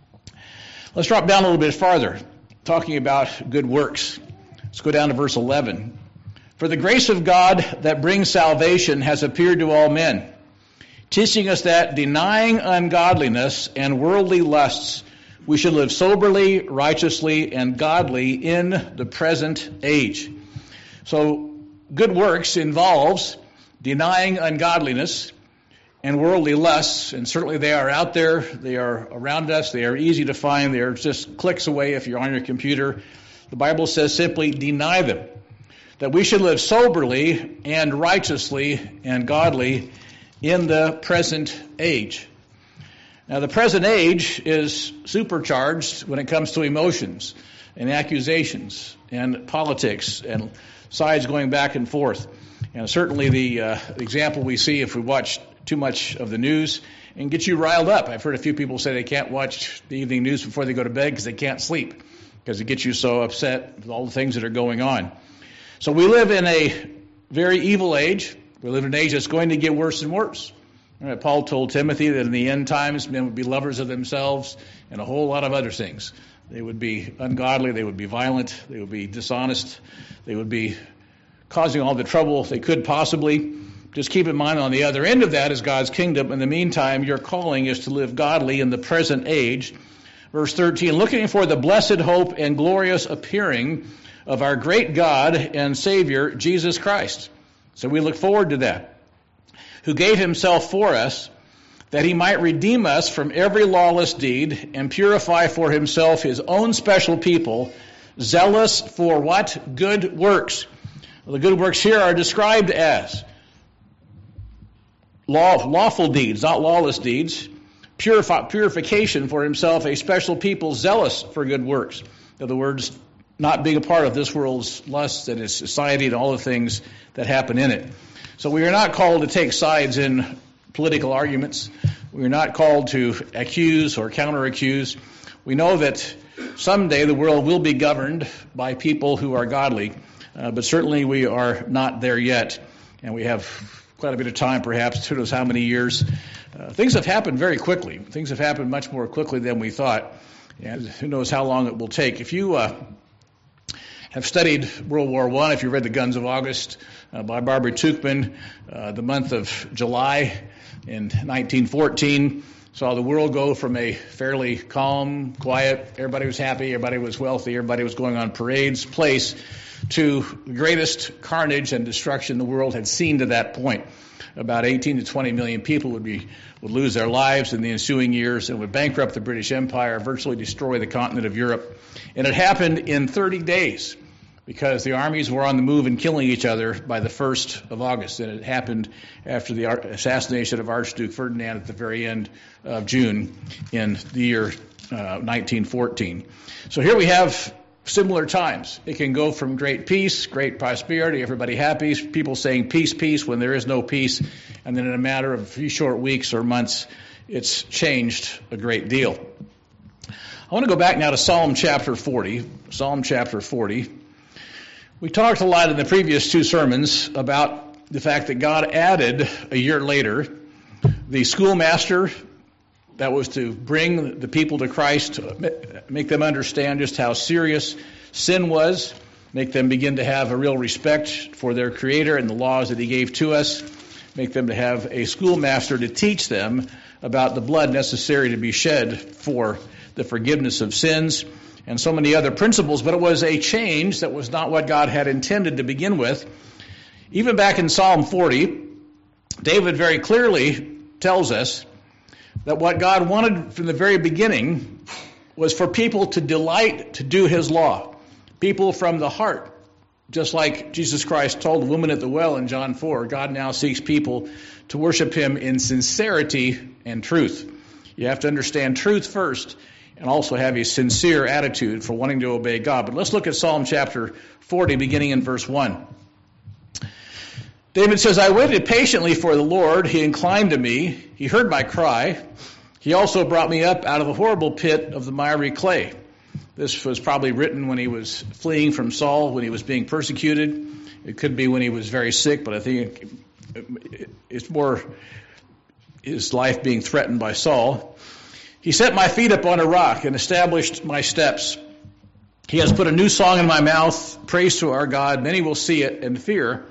Let's drop down a little bit farther, talking about good works. Let's go down to verse 11. For the grace of God that brings salvation has appeared to all men, teaching us that, denying ungodliness and worldly lusts, we should live soberly, righteously, and godly in the present age. So good works involves denying ungodliness and worldly lusts, and certainly they are out there, they are around us, they are easy to find, they are just clicks away if you're on your computer. The Bible says simply deny them, that we should live soberly and righteously and godly in the present age. Now, the present age is supercharged when it comes to emotions and accusations and politics and sides going back and forth. And certainly the example we see if we watch too much of the news and get you riled up. I've heard a few people say they can't watch the evening news before they go to bed because they can't sleep, because it gets you so upset with all the things that are going on. So we live in a very evil age. We live in an age that's going to get worse and worse. Paul told Timothy that in the end times, men would be lovers of themselves and a whole lot of other things. They would be ungodly, they would be violent, they would be dishonest, they would be causing all the trouble they could possibly. Just keep in mind, on the other end of that is God's kingdom. In the meantime, your calling is to live godly in the present age. Verse 13, looking for the blessed hope and glorious appearing of our great God and Savior, Jesus Christ. So we look forward to that. Who gave himself for us, that he might redeem us from every lawless deed and purify for himself his own special people, zealous for what? Good works. Well, the good works here are described as lawful deeds, not lawless deeds. Purification for himself, a special people, zealous for good works. In other words, not being a part of this world's lusts and its society and all the things that happen in it. So we are not called to take sides in political arguments. We are not called to accuse or counter-accuse. We know that someday the world will be governed by people who are godly, but certainly we are not there yet, and we have quite a bit of time, perhaps, who knows how many years. Things have happened very quickly. Things have happened much more quickly than we thought, and who knows how long it will take. If you have studied World War I, if you read The Guns of August by Barbara Tuchman, the month of July in 1914 saw the world go from a fairly calm, quiet, everybody was happy, everybody was wealthy, everybody was going on parades place, to the greatest carnage and destruction the world had seen to that point. About 18 to 20 million people would lose their lives in the ensuing years and would bankrupt the British Empire, virtually destroy the continent of Europe. And it happened in 30 days because the armies were on the move and killing each other by the 1st of August. And it happened after the assassination of Archduke Ferdinand at the very end of June in the year 1914. So here we have similar times. It can go from great peace, great prosperity, everybody happy, people saying peace, peace, when there is no peace, and then in a matter of a few short weeks or months, it's changed a great deal. I want to go back now to Psalm chapter 40. Psalm chapter 40. We talked a lot in the previous two sermons about the fact that God added a year later the schoolmaster that was to bring the people to Christ, make them understand just how serious sin was, make them begin to have a real respect for their Creator and the laws that He gave to us, make them to have a schoolmaster to teach them about the blood necessary to be shed for the forgiveness of sins, and so many other principles. But it was a change that was not what God had intended to begin with. Even back in Psalm 40, David very clearly tells us that what God wanted from the very beginning was for people to delight to do His law. People from the heart. Just like Jesus Christ told the woman at the well in John 4, God now seeks people to worship Him in sincerity and truth. You have to understand truth first and also have a sincere attitude for wanting to obey God. But let's look at Psalm chapter 40, beginning in verse 1. David says, I waited patiently for the Lord. He inclined to me. He heard my cry. He also brought me up out of the horrible pit of the miry clay. This was probably written when he was fleeing from Saul, when he was being persecuted. It could be when he was very sick, but I think it's more his life being threatened by Saul. He set my feet upon a rock and established my steps. He has put a new song in my mouth, praise to our God. Many will see it and fear,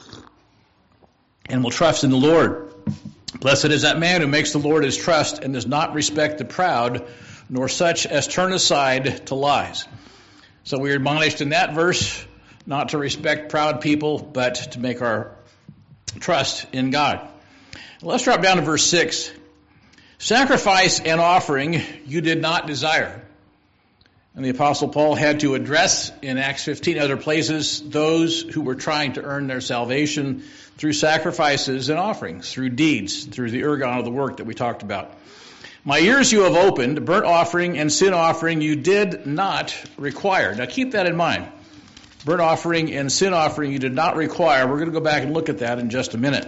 and will trust in the Lord. Blessed is that man who makes the Lord his trust and does not respect the proud, nor such as turn aside to lies. So we are admonished in that verse not to respect proud people, but to make our trust in God. Let's drop down to verse 6. Sacrifice and offering you did not desire. And the Apostle Paul had to address in Acts 15 other places those who were trying to earn their salvation through sacrifices and offerings, through deeds, through the ergon of the work that we talked about. My ears you have opened, burnt offering and sin offering you did not require. Now keep that in mind. Burnt offering and sin offering you did not require. We're going to go back and look at that in just a minute.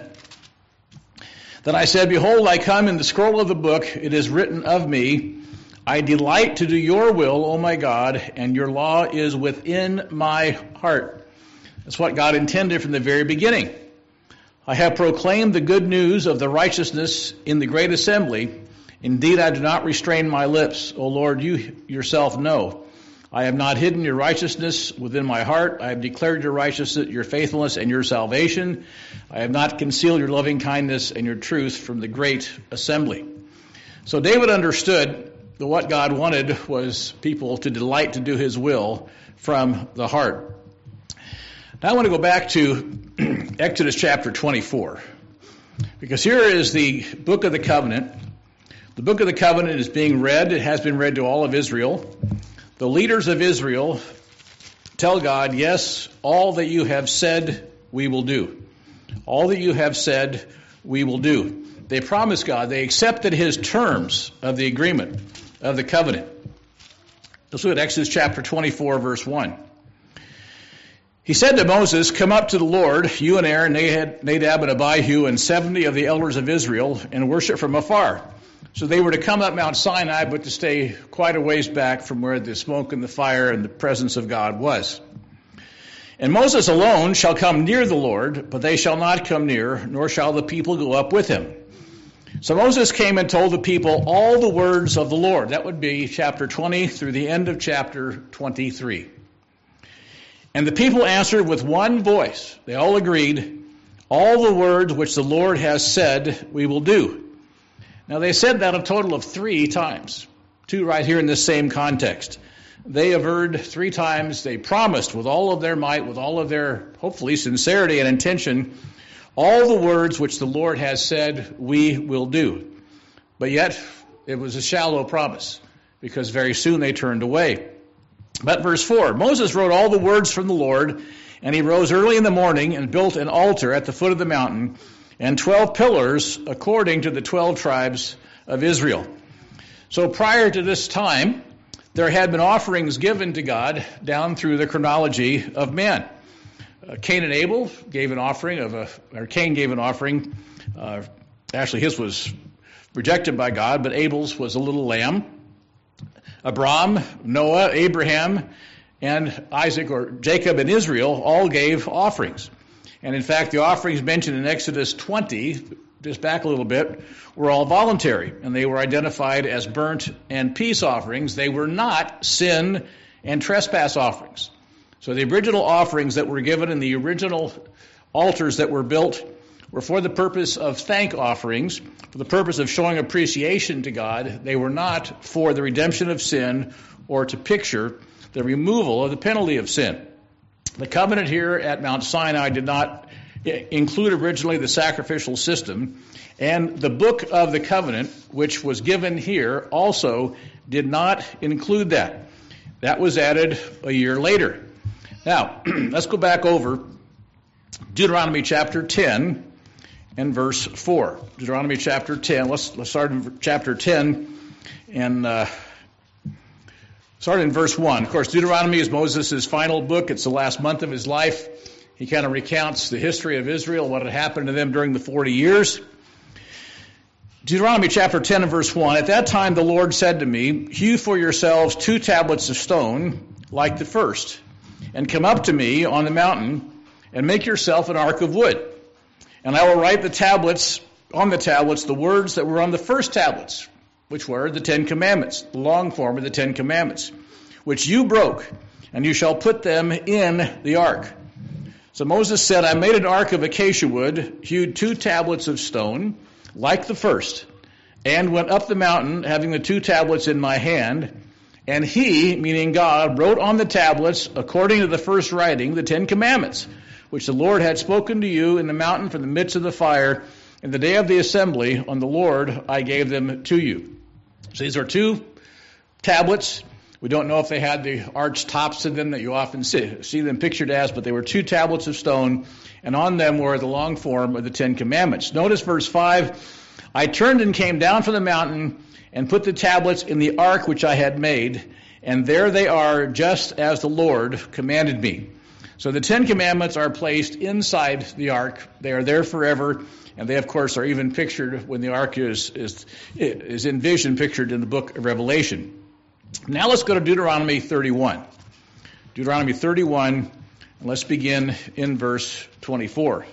Then I said, behold, I come in the scroll of the book. It is written of me, I delight to do your will, O my God, and your law is within my heart. That's what God intended from the very beginning. I have proclaimed the good news of the righteousness in the great assembly. Indeed, I do not restrain my lips. O Lord, you yourself know. I have not hidden your righteousness within my heart. I have declared your righteousness, your faithfulness, and your salvation. I have not concealed your loving kindness and your truth from the great assembly. So David understood that what God wanted was people to delight to do His will from the heart. Now I want to go back to Exodus chapter 24. Because here is the book of the covenant. The book of the covenant is being read. It has been read to all of Israel. The leaders of Israel tell God, yes, all that you have said, we will do. All that you have said, we will do. They promised God. They accepted his terms of the agreement, of the covenant. Let's look at Exodus chapter 24, verse 1. He said to Moses, come up to the Lord, you and Aaron, Nadab and Abihu, and 70 of the elders of Israel, and worship from afar. So they were to come up Mount Sinai, but to stay quite a ways back from where the smoke and the fire and the presence of God was. And Moses alone shall come near the Lord, but they shall not come near, nor shall the people go up with him. So Moses came and told the people all the words of the Lord. That would be chapter 20 through the end of chapter 23. And the people answered with one voice. They all agreed, all the words which the Lord has said we will do. Now they said that a total of 3 times. 2 right here in this same context. They averred 3 times, they promised with all of their might, with all of their, hopefully, sincerity and intention, all the words which the Lord has said we will do. But yet, it was a shallow promise, because very soon they turned away. But verse 4, Moses wrote all the words from the Lord, and he rose early in the morning and built an altar at the foot of the mountain, and 12 pillars according to the 12 tribes of Israel. So prior to this time, there had been offerings given to God down through the chronology of man. Cain and Abel gave an offering Cain gave an offering. Actually, his was rejected by God, but Abel's was a little lamb. Abraham, Noah, Abraham, and Isaac or Jacob and Israel all gave offerings. And in fact, the offerings mentioned in Exodus 20, just back a little bit, were all voluntary, and they were identified as burnt and peace offerings. They were not sin and trespass offerings. So the original offerings that were given in the original altars that were built were for the purpose of thank offerings, for the purpose of showing appreciation to God. They were not for the redemption of sin or to picture the removal of the penalty of sin. The covenant here at Mount Sinai did not include originally the sacrificial system, and the book of the covenant, which was given here, also did not include that. That was added a year later. Now, let's go back over Deuteronomy chapter 10 and verse 4. Deuteronomy chapter 10. Let's start in chapter 10 and start in verse 1. Of course, Deuteronomy is Moses' final book. It's the last month of his life. He kind of recounts the history of Israel, what had happened to them during the 40 years. Deuteronomy chapter 10 and verse 1. At that time the Lord said to me, hew for yourselves 2 tablets of stone like the first, and come up to me on the mountain, and make yourself an ark of wood. And I will write on the tablets the words that were on the first tablets, which were the 10 commandments, the long form of the 10 commandments, which you broke, and you shall put them in the ark. So Moses said, I made an ark of acacia wood, hewed 2 tablets of stone, like the first, and went up the mountain, having the 2 tablets in my hand. And he, meaning God, wrote on the tablets, according to the first writing, the 10 commandments, which the Lord had spoken to you in the mountain from the midst of the fire. In the day of the assembly on the Lord, I gave them to you. So these are 2 tablets. We don't know if they had the arched tops to them that you often see them pictured as, but they were 2 tablets of stone, and on them were the long form of the 10 commandments. Notice verse 5, I turned and came down from the mountain and put the tablets in the ark which I had made, and there they are, just as the Lord commanded me. So the 10 commandments are placed inside the ark. They are there forever, and they, of course, are even pictured when the ark is envisioned, pictured in the book of Revelation. Now let's go to Deuteronomy 31. Deuteronomy 31, and let's begin in verse 24.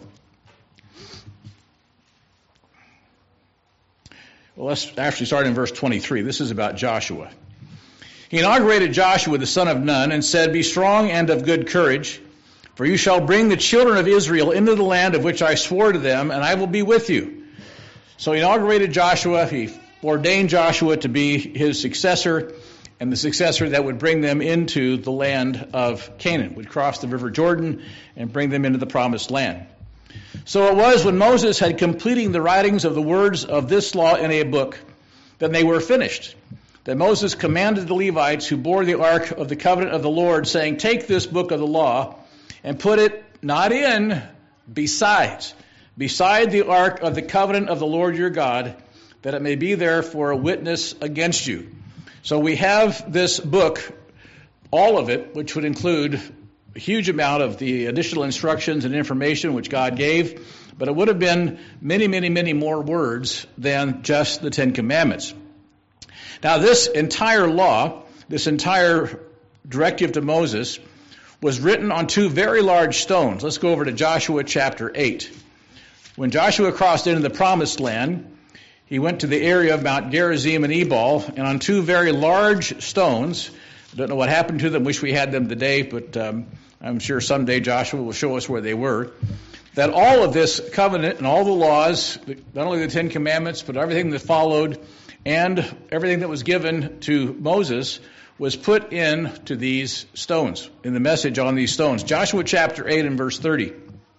Well, let's actually start in verse 23. This is about Joshua. He inaugurated Joshua the son of Nun and said, be strong and of good courage, for you shall bring the children of Israel into the land of which I swore to them, and I will be with you. So he inaugurated Joshua. He ordained Joshua to be his successor, and the successor that would bring them into the land of Canaan, would cross the river Jordan and bring them into the promised land. So it was when Moses had completing the writings of the words of this law in a book, that they were finished, that Moses commanded the Levites who bore the ark of the covenant of the Lord, saying, take this book of the law and put it not in, beside the ark of the covenant of the Lord your God, that it may be there for a witness against you. So we have this book, all of it, which would include a huge amount of the additional instructions and information which God gave, but it would have been many, many, many more words than just the Ten Commandments. Now, this entire law, this entire directive to Moses, was written on two very large stones. Let's go over to Joshua chapter 8. When Joshua crossed into the promised land, he went to the area of Mount Gerizim and Ebal, and on two very large stones, I don't know what happened to them, wish we had them today, but I'm sure someday Joshua will show us where they were, that all of this covenant and all the laws, not only the Ten Commandments, but everything that followed and everything that was given to Moses was put into these stones, in the message on these stones. Joshua chapter 8 and verse 30.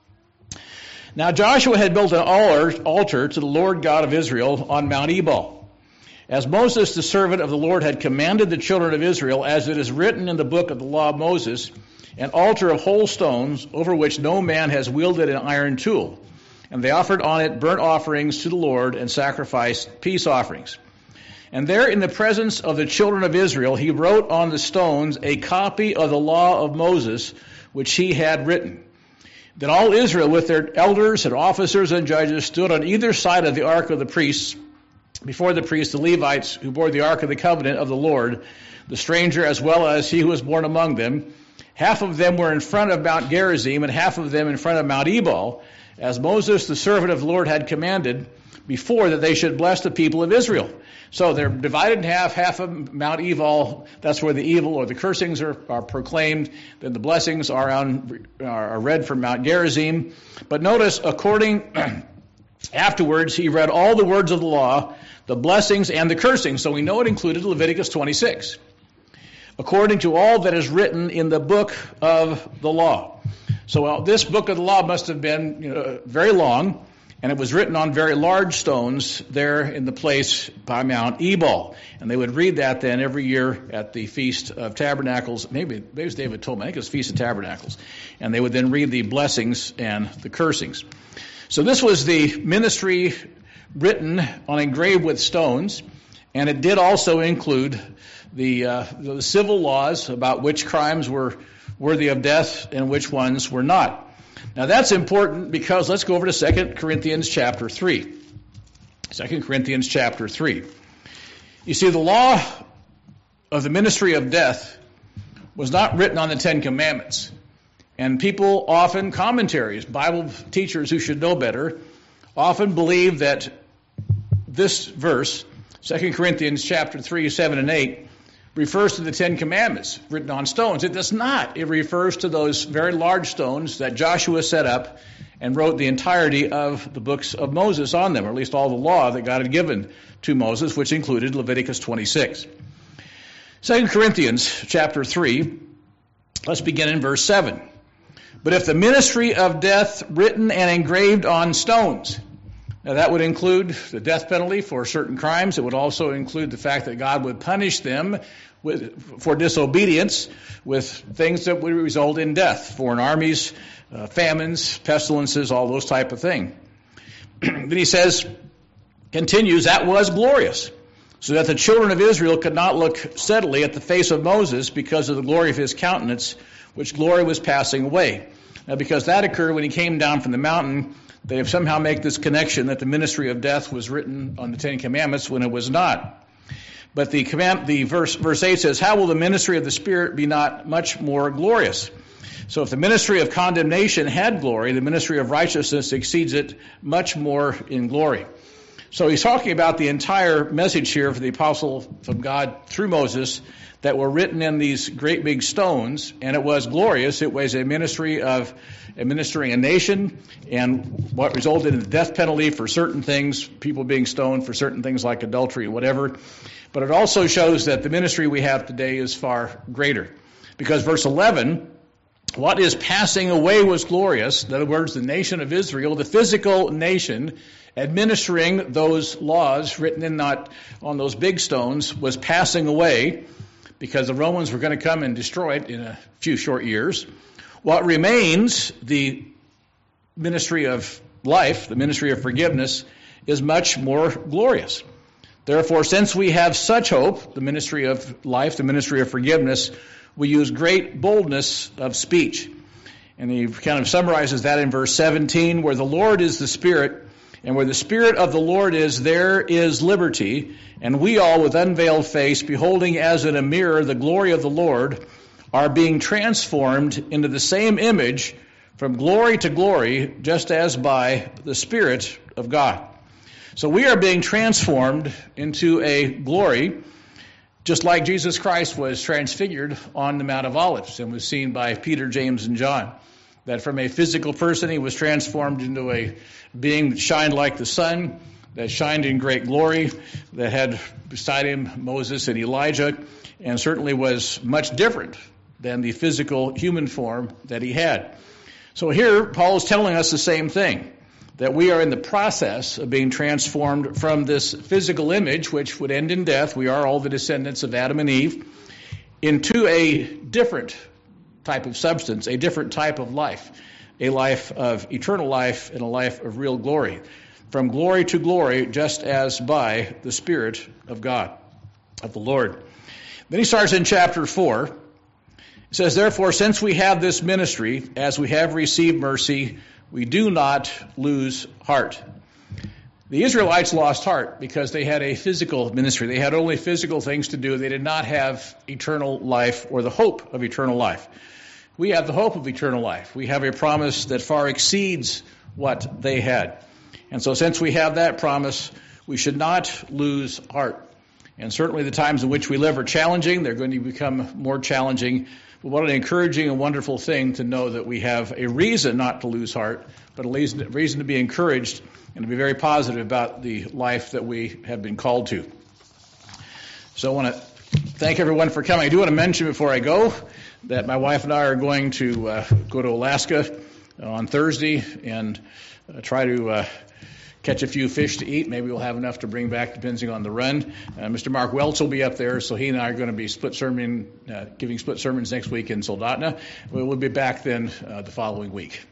Now Joshua had built an altar to the Lord God of Israel on Mount Ebal, as Moses the servant of the Lord had commanded the children of Israel, as it is written in the book of the law of Moses, an altar of whole stones, over which no man has wielded an iron tool. And they offered on it burnt offerings to the Lord and sacrificed peace offerings. And there in the presence of the children of Israel, he wrote on the stones a copy of the law of Moses, which he had written. Then all Israel with their elders and officers and judges stood on either side of the ark of the priests, before the priests, the Levites, who bore the ark of the covenant of the Lord, the stranger as well as he who was born among them. Half of them were in front of Mount Gerizim, and half of them in front of Mount Ebal, as Moses, the servant of the Lord, had commanded before, that they should bless the people of Israel. So they're divided in half of Mount Ebal, that's where the evil or the cursings are proclaimed. Then the blessings are read from Mount Gerizim. But notice, afterwards, he read all the words of the law, the blessings and the cursings. So we know it included Leviticus 26. According to all that is written in the book of the law. So this book of the law must have been very long, and it was written on very large stones there in the place by Mount Ebal. And they would read that then every year at the Feast of Tabernacles. Maybe David told me, I think it was Feast of Tabernacles. And they would then read the blessings and the cursings. So this was the ministry written on engraved with stones, and it did also include the civil laws about which crimes were worthy of death and which ones were not. Now that's important because let's go over to 2 Corinthians chapter 3. 2 Corinthians chapter 3. You see, the law of the ministry of death was not written on the Ten Commandments. And people often, commentaries, Bible teachers who should know better, often believe that this verse, 2 Corinthians chapter 3, 7 and 8, refers to the Ten Commandments written on stones. It does not. It refers to those very large stones that Joshua set up and wrote the entirety of the books of Moses on them, or at least all the law that God had given to Moses, which included Leviticus 26. 2 Corinthians chapter 3, let's begin in verse 7. But if the ministry of death written and engraved on stones, now that would include the death penalty for certain crimes. It would also include the fact that God would punish them for disobedience with things that would result in death, foreign armies, famines, pestilences, all those type of things. Then he says, continues, that was glorious, so that the children of Israel could not look steadily at the face of Moses because of the glory of his countenance, which glory was passing away. Now, because that occurred when he came down from the mountain, they have somehow make this connection that the ministry of death was written on the Ten Commandments when it was not. But the verse 8 says, how will the ministry of the Spirit be not much more glorious? So if the ministry of condemnation had glory, the ministry of righteousness exceeds it much more in glory. So he's talking about the entire message here for the apostle from God through Moses that were written in these great big stones, and it was glorious. It was a ministry of administering a nation, and what resulted in the death penalty for certain things, people being stoned for certain things like adultery and whatever. But it also shows that the ministry we have today is far greater. Because verse 11 what is passing away was glorious. In other words, the nation of Israel, the physical nation, administering those laws written in not on those big stones, was passing away because the Romans were going to come and destroy it in a few short years. What remains, the ministry of life, the ministry of forgiveness, is much more glorious. Therefore, since we have such hope, the ministry of life, the ministry of forgiveness, we use great boldness of speech. And he kind of summarizes that in verse 17, where the Lord is the Spirit, and where the Spirit of the Lord is, there is liberty. And we all, with unveiled face, beholding as in a mirror the glory of the Lord, are being transformed into the same image from glory to glory, just as by the Spirit of God. So we are being transformed into a glory, just like Jesus Christ was transfigured on the Mount of Olives and was seen by Peter, James, and John. That from a physical person, he was transformed into a being that shined like the sun, that shined in great glory, that had beside him Moses and Elijah, and certainly was much different than the physical human form that he had. So here, Paul is telling us the same thing, that we are in the process of being transformed from this physical image, which would end in death, we are all the descendants of Adam and Eve, into a different type of substance, a different type of life, a life of eternal life and a life of real glory. From glory to glory, just as by the Spirit of God, of the Lord. Then he starts in chapter 4. It says, therefore, since we have this ministry, as we have received mercy, we do not lose heart. The Israelites lost heart because they had a physical ministry. They had only physical things to do. They did not have eternal life or the hope of eternal life. We have the hope of eternal life. We have a promise that far exceeds what they had. And so since we have that promise, we should not lose heart. And certainly the times in which we live are challenging. They're going to become more challenging. But what an encouraging and wonderful thing to know that we have a reason not to lose heart, but a reason to be encouraged and to be very positive about the life that we have been called to. So I want to thank everyone for coming. I do want to mention before I go that my wife and I are going to go to Alaska on Thursday and try to catch a few fish to eat. Maybe we'll have enough to bring back, depending on the run. Mr. Mark Welch will be up there, so he and I are going to be giving split sermons next week in Soldotna. We'll be back then the following week.